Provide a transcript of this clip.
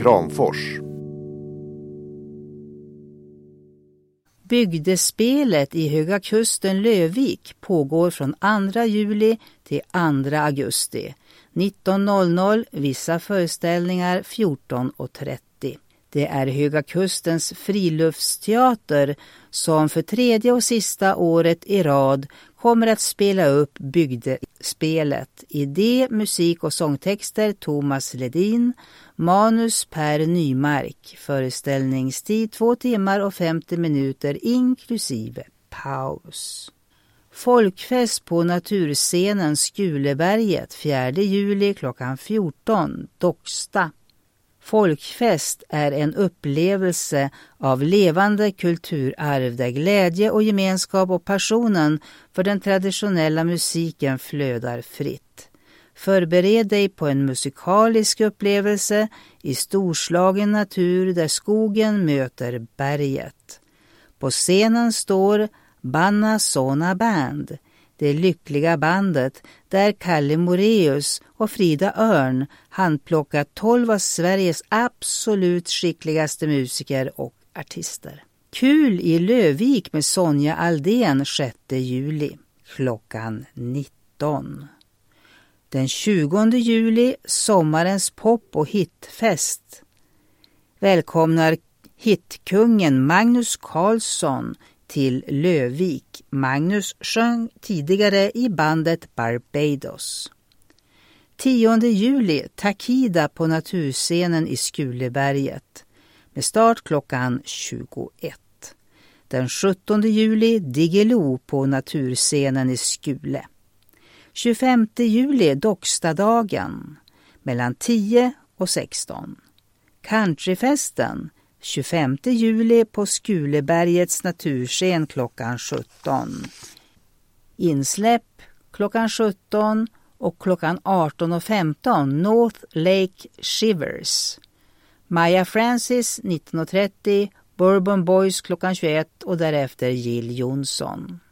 Kramfors. Bygdespelet i Höga Kusten Lövvik pågår från 2 juli till 2 augusti. 19.00, vissa föreställningar 14.30. Det är Höga Kustens friluftsteater som för 3:e och sista året i rad kommer att spela upp bygdespelet. Idé, musik och sångtexter Thomas Ledin, manus Per Nymark, föreställningstid 2 timmar och 50 minuter inklusive paus. Folkfest på naturscenen Skuleberget 4 juli klockan 14, Docksta. Folkfest är en upplevelse av levande kulturarv där glädje och gemenskap och passionen för den traditionella musiken flödar fritt. Förbered dig på en musikalisk upplevelse i storslagen natur där skogen möter berget. På scenen står Banna Sona Band, det lyckliga bandet där Kalle Moreus och Frida Örn handplockat 12 av Sveriges absolut skickligaste musiker och artister. Kul i Lövvik med Sonja Aldén 6 juli klockan 19. Den 20 juli sommarens pop- och hitfest. Välkomnar hitkungen Magnus Carlsson till Lövvik. Magnus sjöng tidigare i bandet Barbados. 10 juli Takida på naturscenen i Skuleberget med start klockan 21. Den 17 juli Diggiloo på naturscenen i Skule. 25 juli Dockstadagen mellan 10 och 16. Countryfesten 25 juli på Skulebergets naturscen klockan 17. Insläpp klockan 17 och klockan 18.15 North Lake Shivers. Maya Francis 19.30, Bourbon Boys klockan 21 och därefter Jill Johnson.